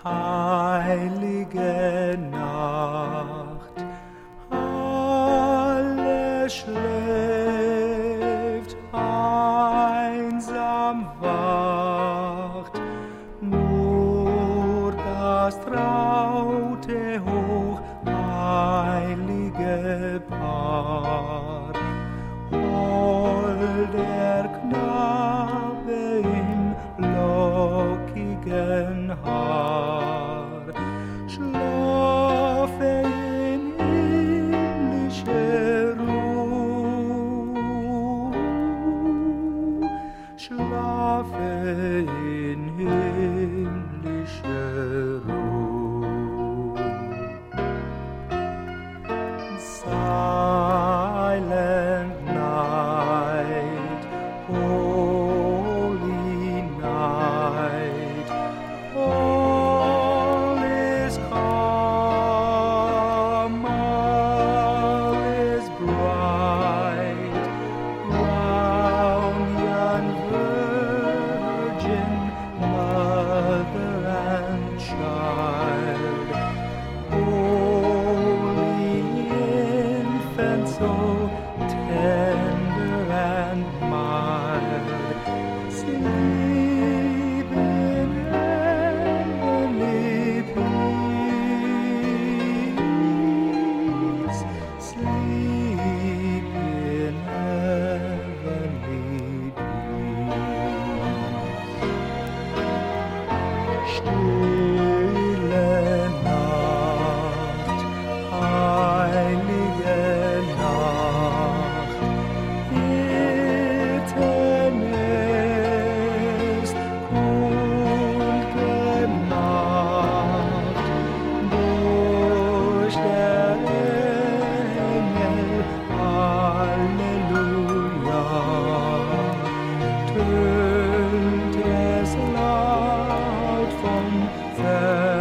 heilige Nacht, alles schläft, einsam wacht, nur das traute, hochheilige Paar, holder Knabe im lockigen Haar, schlafe in himmlischer Ruhe, schlafe in himmlischer Ruhe. Silent night, holy night, all is calm, all is bright, round yon virgin mother and child, holy infant, so tender and mild, sleep in heavenly peace, sleep in heavenly peace. Stille Nacht, heilige Nacht, Hirtenest, kund gemacht, durch der Engel, Halleluja, tönt es laut vom Feld.